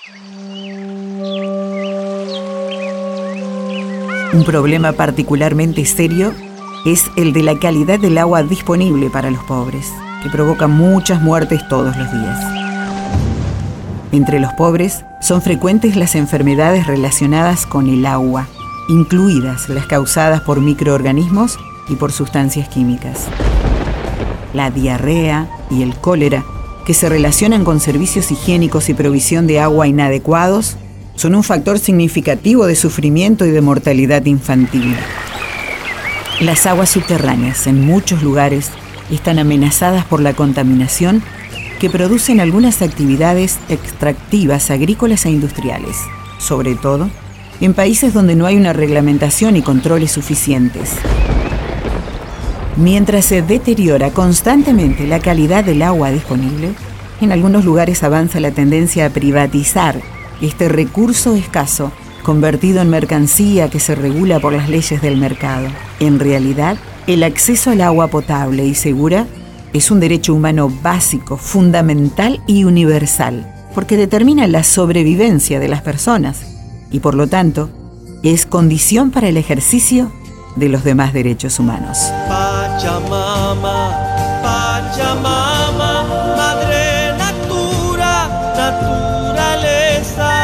Un problema particularmente serio es el de la calidad del agua disponible para los pobres, que provoca muchas muertes todos los días. Entre los pobres son frecuentes las enfermedades relacionadas con el agua, incluidas las causadas por microorganismos y por sustancias químicas. La diarrea y el cólera, que se relacionan con servicios higiénicos y provisión de agua inadecuados, son un factor significativo de sufrimiento y de mortalidad infantil. Las aguas subterráneas en muchos lugares están amenazadas por la contaminación que producen algunas actividades extractivas agrícolas e industriales, sobre todo en países donde no hay una reglamentación y controles suficientes. Mientras se deteriora constantemente la calidad del agua disponible, en algunos lugares avanza la tendencia a privatizar este recurso escaso, convertido en mercancía que se regula por las leyes del mercado. En realidad, el acceso al agua potable y segura es un derecho humano básico, fundamental y universal, porque determina la sobrevivencia de las personas y, por lo tanto, es condición para el ejercicio de los demás derechos humanos. Pachamama, Pachamama, Madre Natura, naturaleza.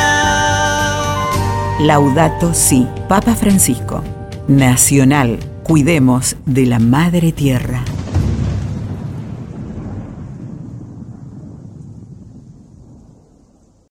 Laudato Si, Papa Francisco. Nacional, cuidemos de la Madre Tierra.